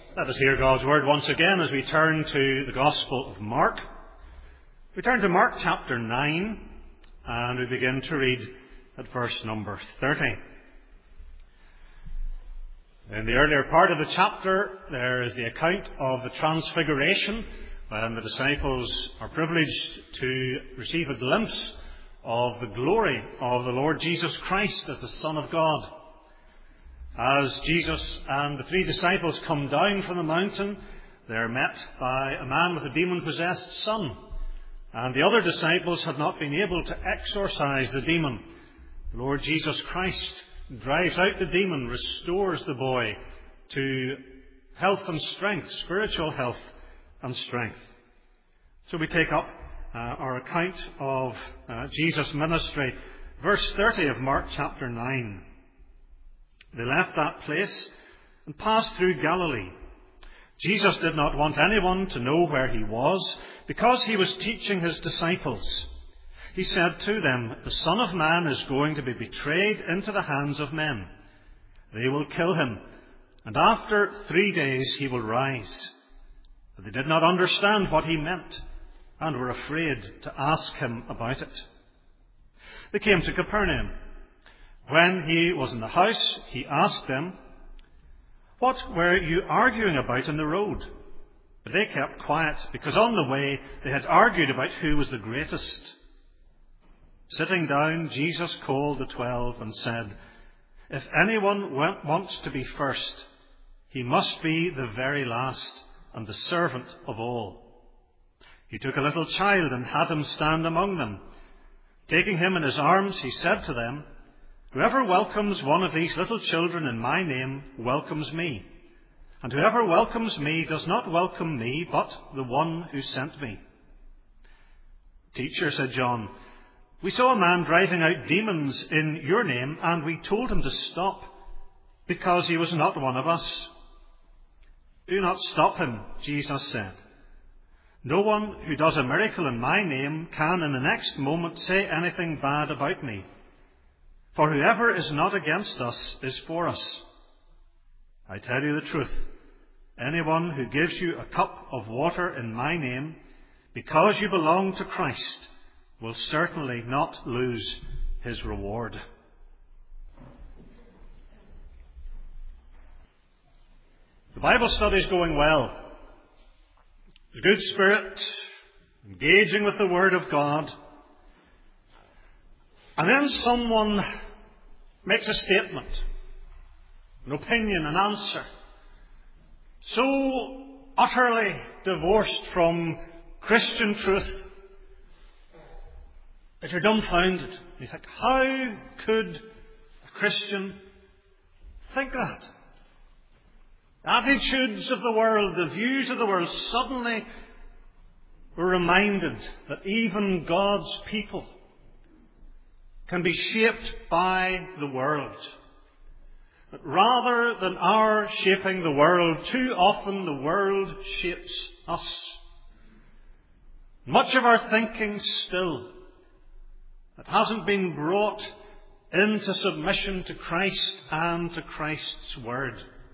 Let us hear God's word once again as we turn to the Gospel of Mark. We turn to Mark chapter 9 and we begin to read at verse number 30. In the earlier part of the chapter, there is the account of the Transfiguration, when the disciples are privileged to receive a glimpse of the glory of the Lord Jesus Christ as the Son of God. As Jesus and the three disciples come down from the mountain, they are met by a man with a demon-possessed son. And the other disciples had not been able to exorcise the demon. The Lord Jesus Christ drives out the demon, restores the boy to health and strength, spiritual health and strength. So we take up our account of Jesus' ministry. Verse 30 of Mark chapter 9. They left that place and passed through Galilee. Jesus did not want anyone to know where he was, because he was teaching his disciples. He said to them, "The Son of Man is going to be betrayed into the hands of men. They will kill him, and after 3 days he will rise." But they did not understand what he meant, and were afraid to ask him about it. They came to Capernaum. When he was in the house, he asked them, "What were you arguing about in the road?" But they kept quiet, because on the way they had argued about who was the greatest. Sitting down, Jesus called the 12 and said, "If anyone wants to be first, he must be the very last and the servant of all." He took a little child and had him stand among them. Taking him in his arms, he said to them, "Whoever welcomes one of these little children in my name welcomes me. And whoever welcomes me does not welcome me, but the one who sent me." "Teacher," said John, "we saw a man driving out demons in your name, and we told him to stop, because he was not one of us." "Do not stop him," Jesus said. "No one who does a miracle in my name can in the next moment say anything bad about me. For whoever is not against us is for us. I tell you the truth, anyone who gives you a cup of water in my name, because you belong to Christ, will certainly not lose his reward." The Bible study is going well. The good spirit, engaging with the Word of God. And then someone makes a statement, an opinion, an answer, so utterly divorced from Christian truth that you're dumbfounded. You think, how could a Christian think that? The attitudes of the world, the views of the world, suddenly we're reminded that even God's people can be shaped by the world. But rather than our shaping the world, too often the world shapes us. Much of our thinking still that hasn't been brought into submission to Christ and to Christ's Word.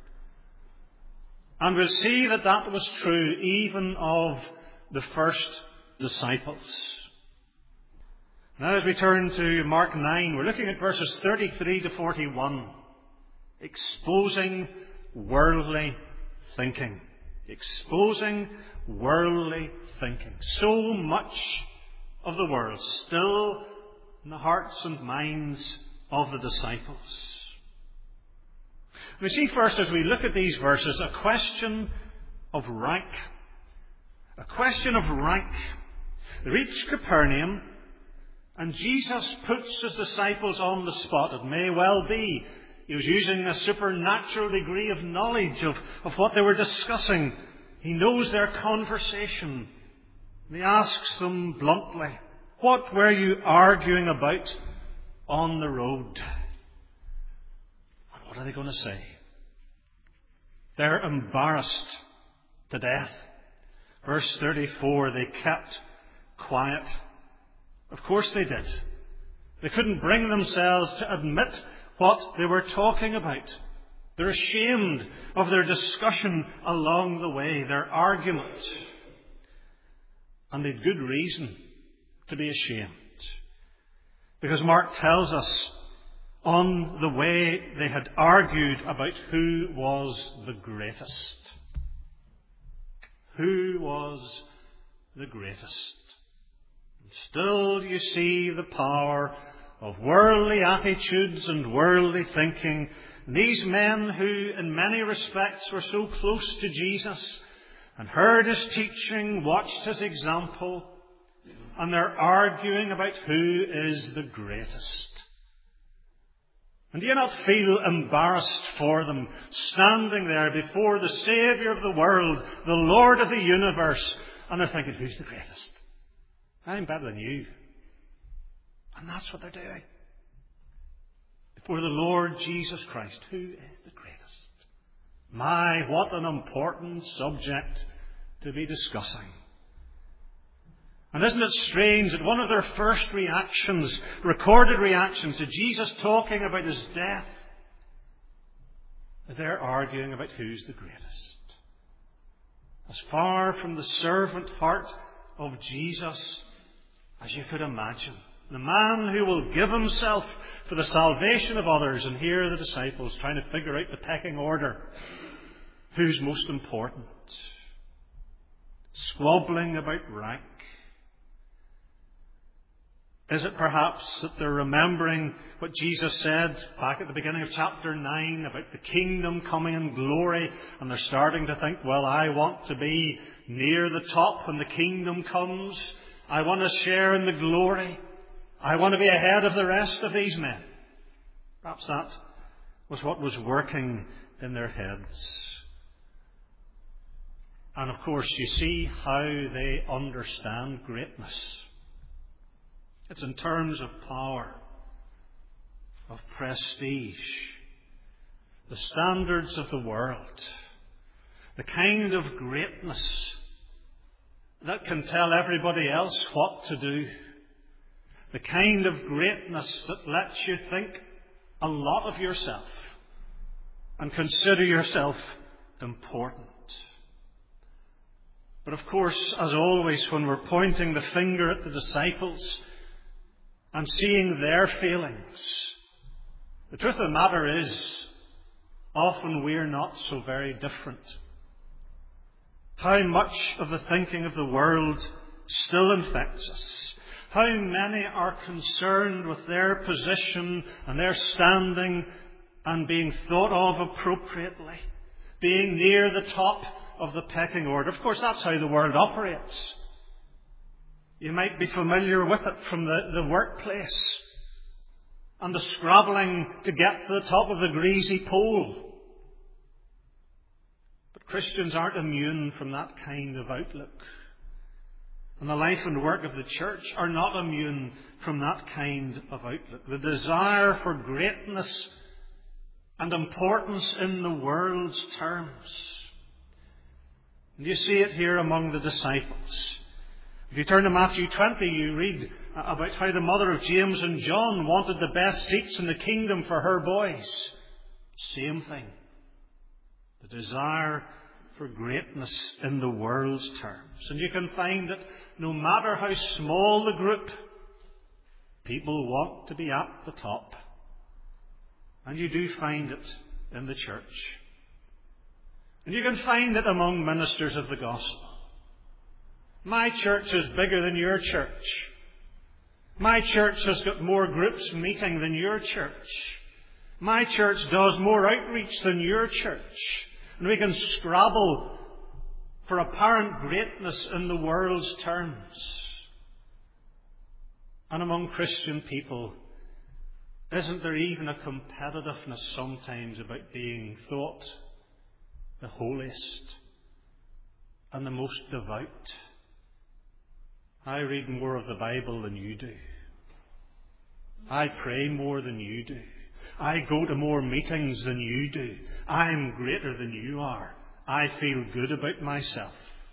And we'll see that that was true even of the first disciples. Now as we turn to Mark 9, we're looking at verses 33 to 41. Exposing worldly thinking. Exposing worldly thinking. So much of the world still in the hearts and minds of the disciples. We see first, as we look at these verses, a question of rank. A question of rank. They reach Capernaum, and Jesus puts his disciples on the spot. It may well be he was using a supernatural degree of knowledge of what they were discussing. He knows their conversation. And he asks them bluntly, "What were you arguing about on the road?" And what are they going to say? They're embarrassed to death. Verse 34, they kept quiet. Of course they did. They couldn't bring themselves to admit what they were talking about. They're ashamed of their discussion along the way, their argument. And they've good reason to be ashamed. Because Mark tells us on the way they had argued about who was the greatest. Who was the greatest? And still you see the power of worldly attitudes and worldly thinking. These men who in many respects were so close to Jesus and heard his teaching, watched his example, and they're arguing about who is the greatest. And do you not feel embarrassed for them, standing there before the Saviour of the world, the Lord of the universe, and they're thinking, who's the greatest? I'm better than you. And that's what they're doing. Before the Lord Jesus Christ, who is the greatest? My, what an important subject to be discussing. And isn't it strange that one of their first reactions, recorded reactions to Jesus talking about his death, is they're arguing about who's the greatest. As far from the servant heart of Jesus as you could imagine. The man who will give himself for the salvation of others. And here are the disciples trying to figure out the pecking order. Who's most important? Squabbling about rank. Is it perhaps that they're remembering what Jesus said back at the beginning of chapter 9 about the kingdom coming in glory, and they're starting to think, well, I want to be near the top when the kingdom comes. I want to share in the glory. I want to be ahead of the rest of these men. Perhaps that was what was working in their heads. And of course, you see how they understand greatness. It's in terms of power, of prestige, the standards of the world, the kind of greatness that can tell everybody else what to do, the kind of greatness that lets you think a lot of yourself and consider yourself important. But of course, as always, when we're pointing the finger at the disciples and seeing their failings, the truth of the matter is, often we're not so very different. How much of the thinking of the world still infects us. How many are concerned with their position and their standing and being thought of appropriately, being near the top of the pecking order. Of course, that's how the world operates. You might be familiar with it from the workplace and the scrabbling to get to the top of the greasy pole. But Christians aren't immune from that kind of outlook. And the life and work of the church are not immune from that kind of outlook. The desire for greatness and importance in the world's terms. And you see it here among the disciples. If you turn to Matthew 20, you read about how the mother of James and John wanted the best seats in the kingdom for her boys. Same thing. The desire for greatness in the world's terms. And you can find that no matter how small the group, people want to be at the top. And you do find it in the church. And you can find it among ministers of the gospel. My church is bigger than your church. My church has got more groups meeting than your church. My church does more outreach than your church. And we can scrabble for apparent greatness in the world's terms. And among Christian people, isn't there even a competitiveness sometimes about being thought the holiest and the most devout? I read more of the Bible than you do. I pray more than you do. I go to more meetings than you do. I'm greater than you are. I feel good about myself.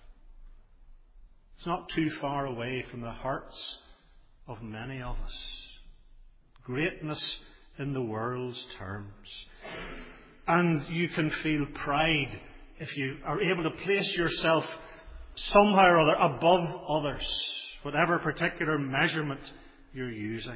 It's not too far away from the hearts of many of us. Greatness in the world's terms. And you can feel pride if you are able to place yourself somehow or other above others, whatever particular measurement you're using.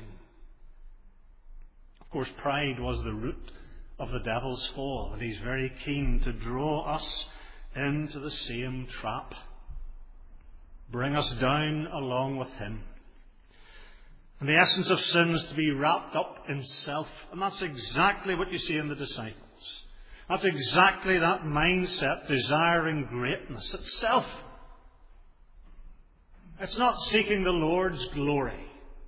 Of course, pride was the root of the devil's fall, and he's very keen to draw us into the same trap, bring us down along with him. And the essence of sin is to be wrapped up in self, and that's exactly what you see in the disciples. That's exactly that mindset, desiring greatness. It's self. It's not seeking the Lord's glory.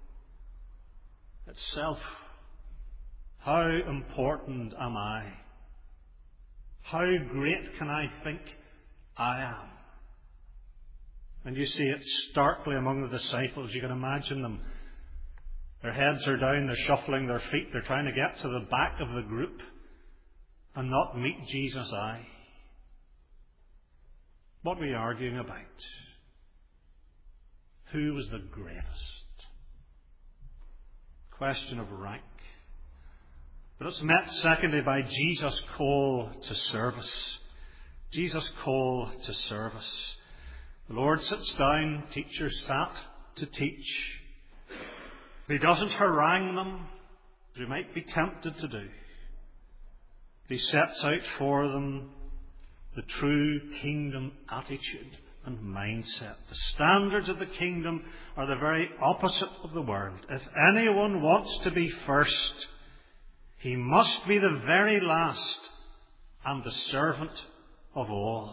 It's self. How important am I? How great can I think I am? And you see it starkly among the disciples. You can imagine them. Their heads are down, they're shuffling their feet, they're trying to get to the back of the group and not meet Jesus' eye. What were we arguing about? Who was the greatest? Question of rank. But it's met secondly by Jesus' call to service. Jesus' call to service. The Lord sits down, teachers sat to teach. He doesn't harangue them, as we might be tempted to do. He sets out for them the true kingdom attitude and mindset. The standards of the kingdom are the very opposite of the world. If anyone wants to be first, he must be the very last and the servant of all.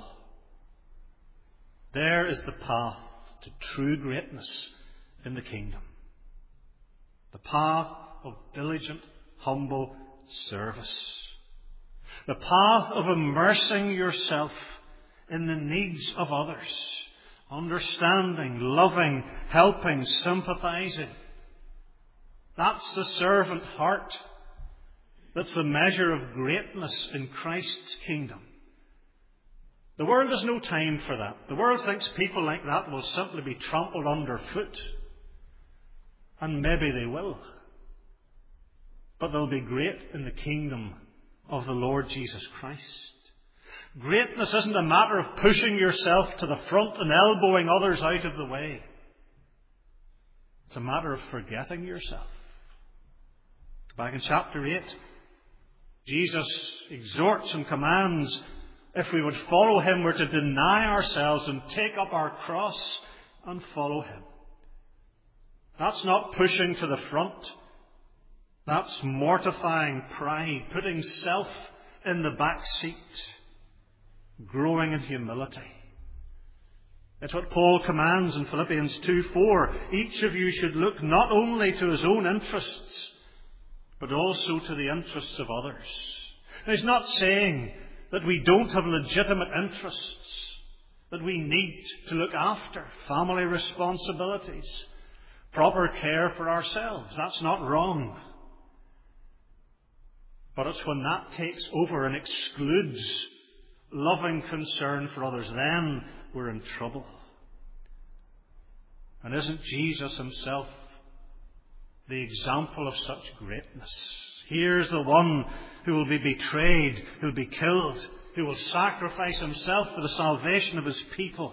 There is the path to true greatness in the kingdom. The path of diligent, humble service. The path of immersing yourself in the needs of others. Understanding, loving, helping, sympathizing. That's the servant heart. That's the measure of greatness in Christ's kingdom. The world has no time for that. The world thinks people like that will simply be trampled underfoot. And maybe they will. But they'll be great in the kingdom of the Lord Jesus Christ. Greatness isn't a matter of pushing yourself to the front and elbowing others out of the way. It's a matter of forgetting yourself. Back in chapter 8, Jesus exhorts and commands, if we would follow him, we're to deny ourselves and take up our cross and follow him. That's not pushing to the front. That's mortifying pride, putting self in the back seat, growing in humility. It's what Paul commands in Philippians 2:4. Each of you should look not only to his own interests, but also to the interests of others. And he's not saying that we don't have legitimate interests, that we need to look after family responsibilities, proper care for ourselves. That's not wrong. But it's when that takes over and excludes loving concern for others, then we're in trouble. And isn't Jesus himself the example of such greatness? Here's the one who will be betrayed, who will be killed, who will sacrifice himself for the salvation of his people.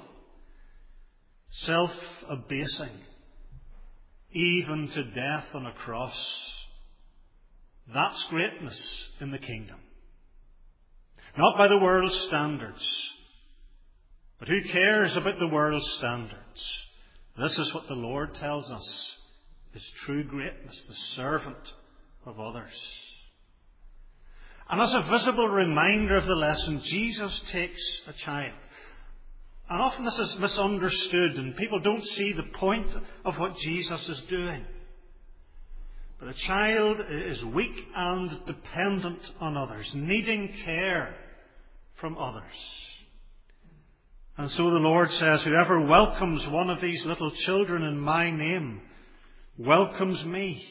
Self-abasing, even to death on a cross. That's greatness in the kingdom. Not by the world's standards. But who cares about the world's standards? This is what the Lord tells us is true greatness, the servant of others. And as a visible reminder of the lesson, Jesus takes a child. And often this is misunderstood and people don't see the point of what Jesus is doing. But a child is weak and dependent on others, needing care from others. And so the Lord says, whoever welcomes one of these little children in my name welcomes me.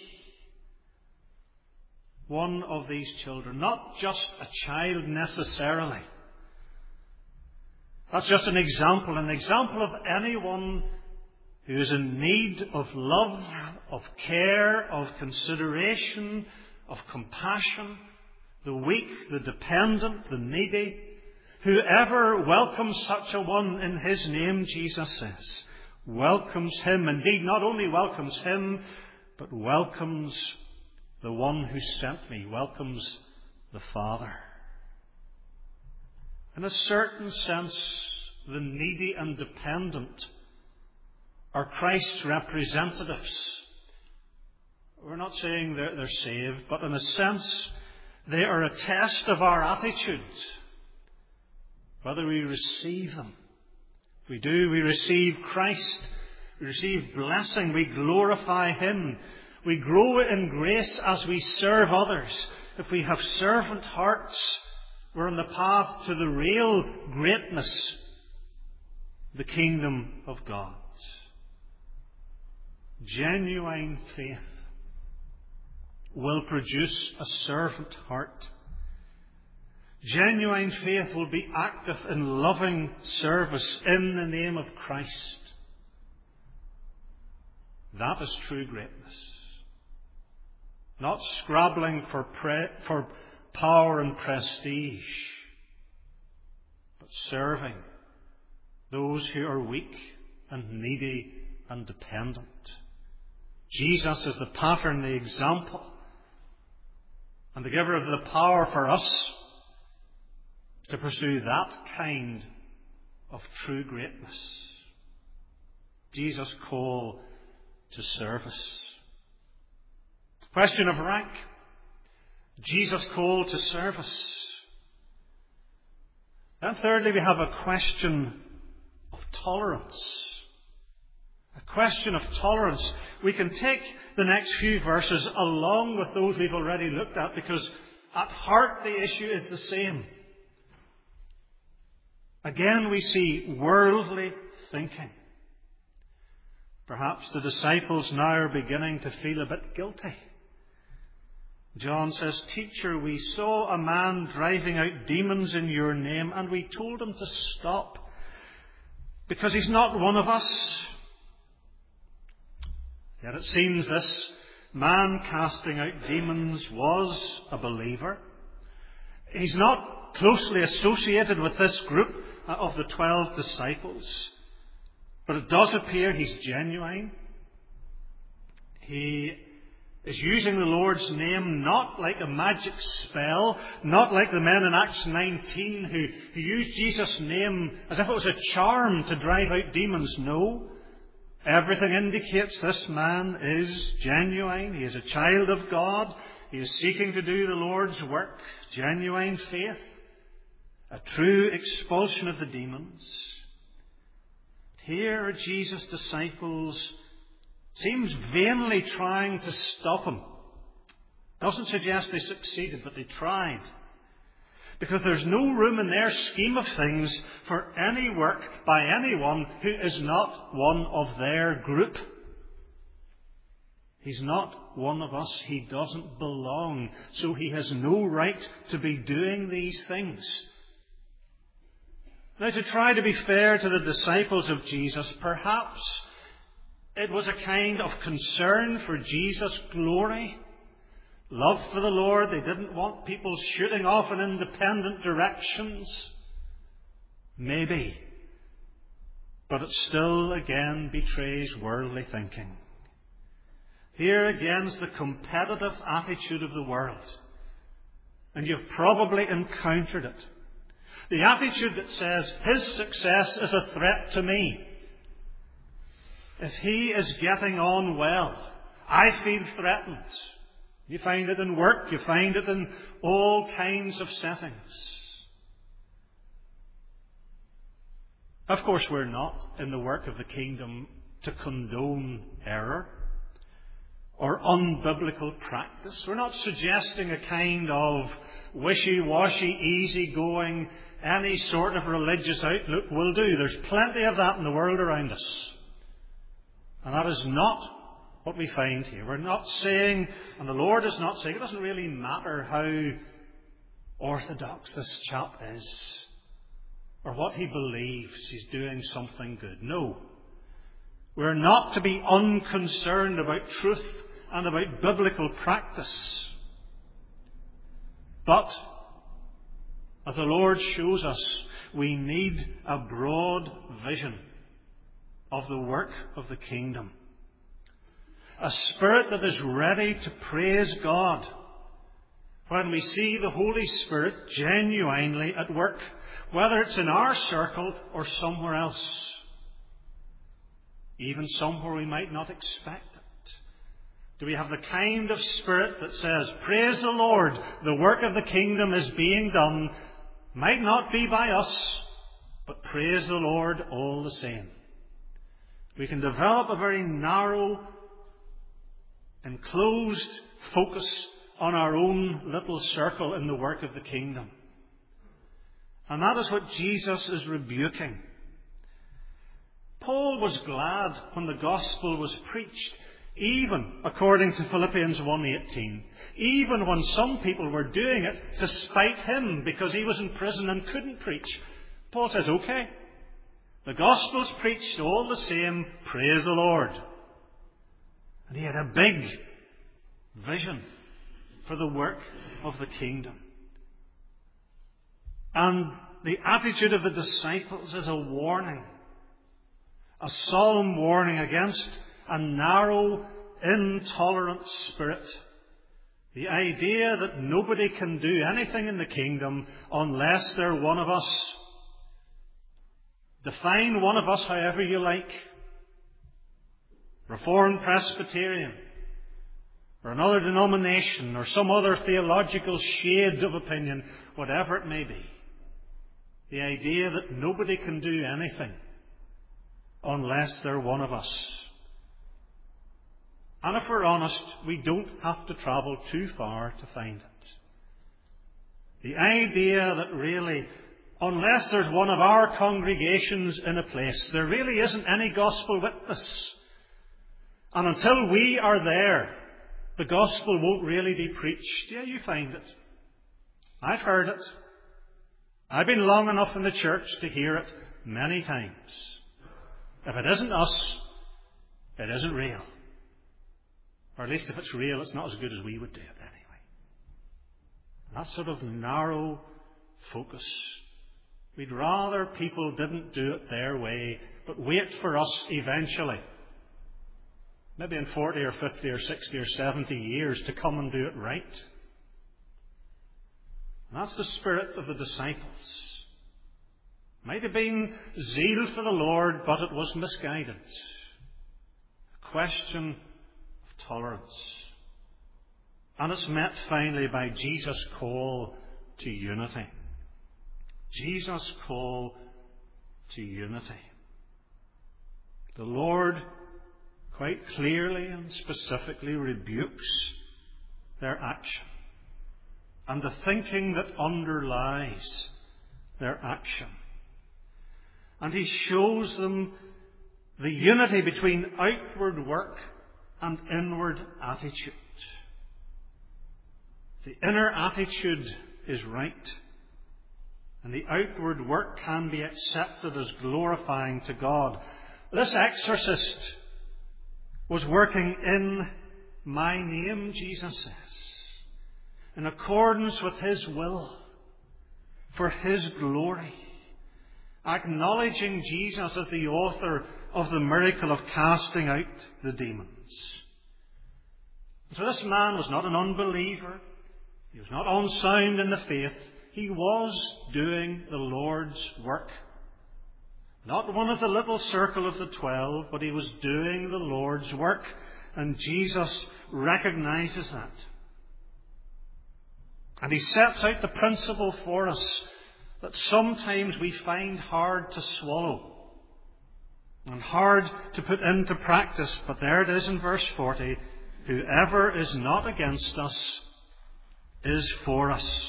One of these children, not just a child necessarily. That's just an example of anyone who is in need of love, of care, of consideration, of compassion, the weak, the dependent, the needy. Whoever welcomes such a one in his name, Jesus says, welcomes him. Indeed, not only welcomes him, but welcomes the one who sent me, welcomes the Father. In a certain sense, the needy and dependent are Christ's representatives. We're not saying they're saved, but in a sense, they are a test of our attitude, whether we receive them. If we do, we receive Christ. We receive blessing. We glorify him. We grow in grace as we serve others. If we have servant hearts, we're on the path to the real greatness, the kingdom of God. Genuine faith will produce a servant heart. Genuine faith will be active in loving service in the name of Christ. That is true greatness. Not scrabbling for power and prestige, but serving those who are weak and needy and dependent. Jesus is the pattern, the example, and the giver of the power for us to pursue that kind of true greatness. Jesus' call to service. Question of rank. Jesus' call to service. And thirdly, we have a question of tolerance. A question of tolerance. We can take the next few verses along with those we've already looked at, because at heart the issue is the same. Again, we see worldly thinking. Perhaps the disciples now are beginning to feel a bit guilty. John says, "Teacher, we saw a man driving out demons in your name, and we told him to stop, because he's not one of us." Yet it seems this man casting out demons was a believer. He's not closely associated with this group of the 12 disciples, but it does appear he's genuine. He is using the Lord's name not like a magic spell, not like the men in Acts 19 who used Jesus' name as if it was a charm to drive out demons. No. Everything indicates this man is genuine. He is a child of God. He is seeking to do the Lord's work. Genuine faith. A true expulsion of the demons. Here are Jesus' disciples, seems vainly trying to stop him. Doesn't suggest they succeeded, but they tried. Because there's no room in their scheme of things for any work by anyone who is not one of their group. He's not one of us. He doesn't belong. So he has no right to be doing these things. Now, to try to be fair to the disciples of Jesus, perhaps it was a kind of concern for Jesus' glory. Love for the Lord. They didn't want people shooting off in independent directions. Maybe. But it still again betrays worldly thinking. Here again is the competitive attitude of the world. And you've probably encountered it. The attitude that says his success is a threat to me. If he is getting on well, I feel threatened. You find it in work, you find it in all kinds of settings. Of course, we're not in the work of the kingdom to condone error or unbiblical practice. We're not suggesting a kind of wishy-washy, easy-going, any sort of religious outlook will do. There's plenty of that in the world around us. And that is not what we find here. We're not saying, and the Lord is not saying, it doesn't really matter how orthodox this chap is or what he believes, he's doing something good. No. We're not to be unconcerned about truth and about biblical practice. But, as the Lord shows us, we need a broad vision of the work of the kingdom. A spirit that is ready to praise God when we see the Holy Spirit genuinely at work, whether it's in our circle or somewhere else, even somewhere we might not expect it. Do we have the kind of spirit that says, praise the Lord, the work of the kingdom is being done, might not be by us, but praise the Lord all the same. We can develop a very narrow, enclosed focus on our own little circle in the work of the kingdom. And that is what Jesus is rebuking. Paul was glad when the gospel was preached, even according to Philippians 1:18, even when some people were doing it to spite him because he was in prison and couldn't preach. Paul says, okay, the gospel's preached all the same, praise the Lord. And he had a big vision for the work of the kingdom. And the attitude of the disciples is a warning, a solemn warning against a narrow, intolerant spirit. The idea that nobody can do anything in the kingdom unless they're one of us. Define one of us however you like. Reformed Presbyterian, or another denomination, or some other theological shade of opinion, whatever it may be. The idea that nobody can do anything unless they're one of us. And if we're honest, we don't have to travel too far to find it. The idea that really, unless there's one of our congregations in a place, there really isn't any gospel witness. And until we are there, the gospel won't really be preached. Yeah, you find it. I've heard it. I've been long enough in the church to hear it many times. If it isn't us, it isn't real. Or at least if it's real, it's not as good as we would do it anyway. That sort of narrow focus. We'd rather people didn't do it their way, but wait for us eventually. Maybe in 40 or 50 or 60 or 70 years to come and do it right. And that's the spirit of the disciples. Might have been zeal for the Lord, but it was misguided. A question of tolerance. And it's met finally by Jesus' call to unity. Jesus' call to unity. The Lord quite clearly and specifically rebukes their action and the thinking that underlies their action. And he shows them the unity between outward work and inward attitude. The inner attitude is right, and the outward work can be accepted as glorifying to God. This exorcist was working in my name, Jesus says, in accordance with his will, for his glory, acknowledging Jesus as the author of the miracle of casting out the demons. And so this man was not an unbeliever. He was not unsound in the faith. He was doing the Lord's work. Not one of the little circle of the 12, but he was doing the Lord's work. And Jesus recognizes that. And he sets out the principle for us that sometimes we find hard to swallow and hard to put into practice. But there it is in verse 40. Whoever is not against us is for us.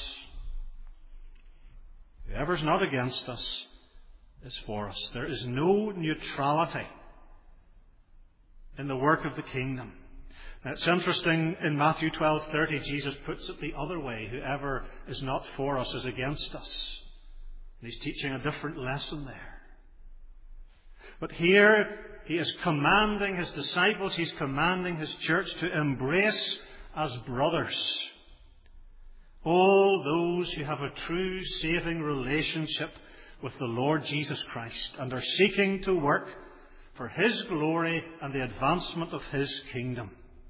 Whoever is not against us is for us. There is no neutrality in the work of the kingdom. Now, it's interesting, in Matthew 12:30, Jesus puts it the other way. Whoever is not for us is against us. And he's teaching a different lesson there. But here, he is commanding his disciples, he's commanding his church to embrace as brothers All those who have a true saving relationship with the Lord Jesus Christ and are seeking to work for His glory and the advancement of His kingdom.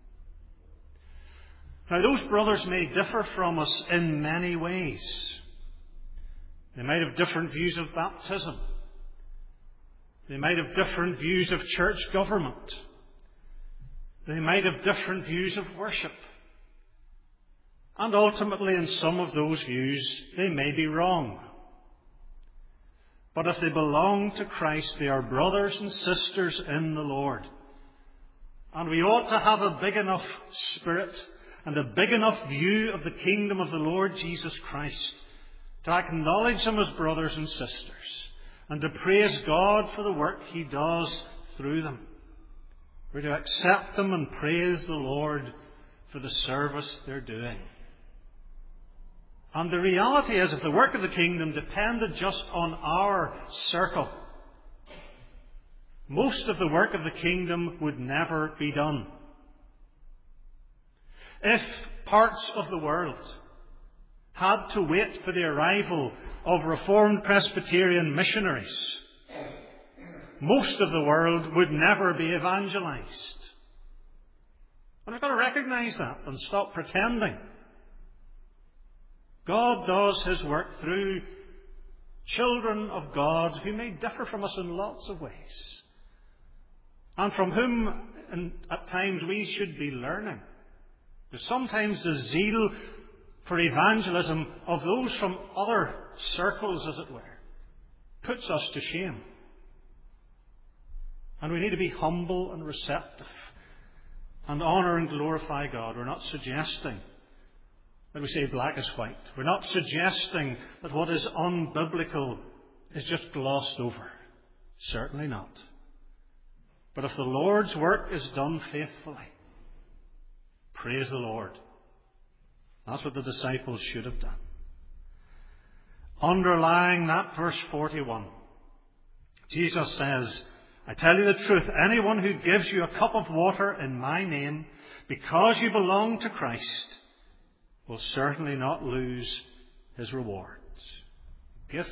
Now, those brothers may differ from us in many ways. They might have different views of baptism. They might have different views of church government. They might have different views of worship. And ultimately, in some of those views, they may be wrong. But if they belong to Christ, they are brothers and sisters in the Lord. And we ought to have a big enough spirit and a big enough view of the kingdom of the Lord Jesus Christ to acknowledge them as brothers and sisters and to praise God for the work He does through them. We're to accept them and praise the Lord for the service they're doing. And the reality is, if the work of the kingdom depended just on our circle, most of the work of the kingdom would never be done. If parts of the world had to wait for the arrival of Reformed Presbyterian missionaries, most of the world would never be evangelized. And we've got to recognize that and stop pretending. God does His work through children of God who may differ from us in lots of ways, and from whom at times we should be learning. Because sometimes the zeal for evangelism of those from other circles, as it were, puts us to shame. And we need to be humble and receptive and honour and glorify God. We're not suggesting that we say black is white. We're not suggesting that what is unbiblical is just glossed over. Certainly not. But if the Lord's work is done faithfully, praise the Lord. That's what the disciples should have done. Underlying that, verse 41, Jesus says, I tell you the truth, anyone who gives you a cup of water in my name, because you belong to Christ, will certainly not lose his rewards. Gift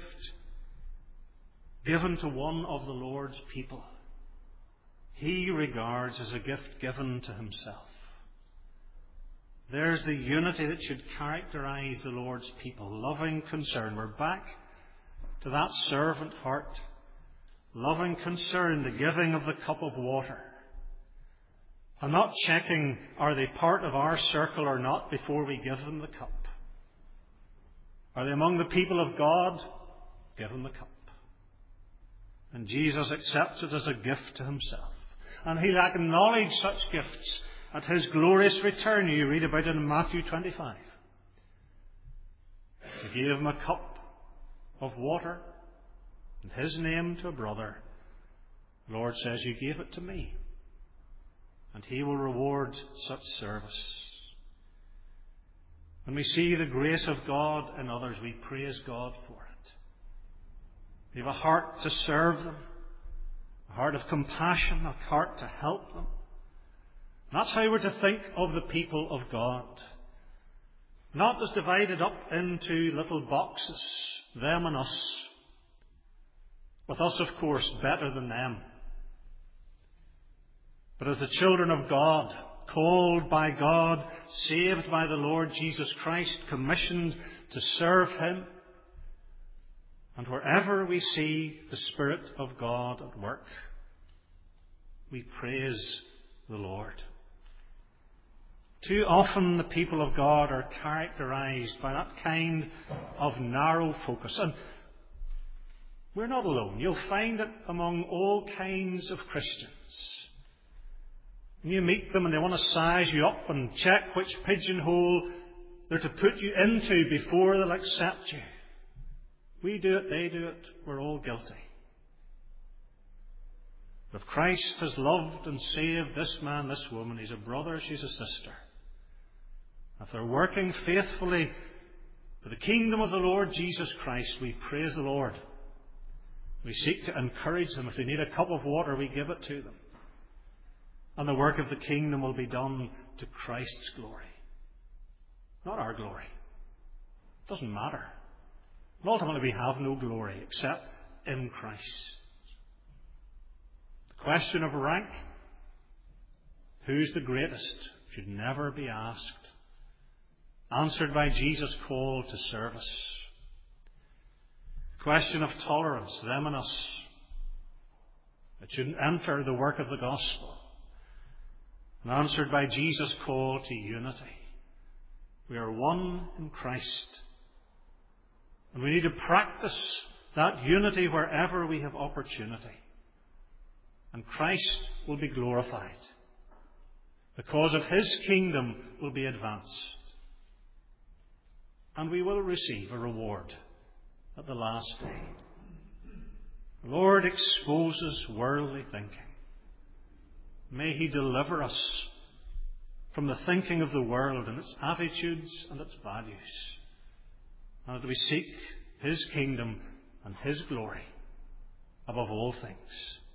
given to one of the Lord's people, He regards as a gift given to Himself. There's the unity that should characterize the Lord's people. Loving concern. We're back to that servant heart. Loving concern, the giving of the cup of water. And not checking, are they part of our circle or not, before we give them the cup. Are they among the people of God? Give them the cup. And Jesus accepts it as a gift to Himself. And He'll acknowledge such gifts at His glorious return. You read about it in Matthew 25. He gave him a cup of water in His name to a brother. The Lord says, you gave it to me. And He will reward such service. When we see the grace of God in others, we praise God for it. We have a heart to serve them, a heart of compassion, a heart to help them. That's how we're to think of the people of God. Not as divided up into little boxes, them and us. With us, of course, better than them. But as the children of God, called by God, saved by the Lord Jesus Christ, commissioned to serve Him. And wherever we see the Spirit of God at work, we praise the Lord. Too often the people of God are characterized by that kind of narrow focus. And we're not alone. You'll find it among all kinds of Christians. You meet them and they want to size you up and check which pigeonhole they're to put you into before they'll accept you. We do it, they do it, we're all guilty. But if Christ has loved and saved this man, this woman, he's a brother, she's a sister. If they're working faithfully for the kingdom of the Lord Jesus Christ, we praise the Lord. We seek to encourage them. If they need a cup of water, we give it to them. And the work of the kingdom will be done to Christ's glory. Not our glory. It doesn't matter. And ultimately we have no glory except in Christ. The question of rank, who's the greatest, should never be asked. Answered by Jesus' call to service. The question of tolerance, them and us, it shouldn't enter the work of the gospel. And answered by Jesus' call to unity. We are one in Christ. And we need to practice that unity wherever we have opportunity. And Christ will be glorified. The cause of his kingdom will be advanced. And we will receive a reward at the last day. The Lord exposes worldly thinking. May he deliver us from the thinking of the world and its attitudes and its values. And that we seek his kingdom and his glory above all things.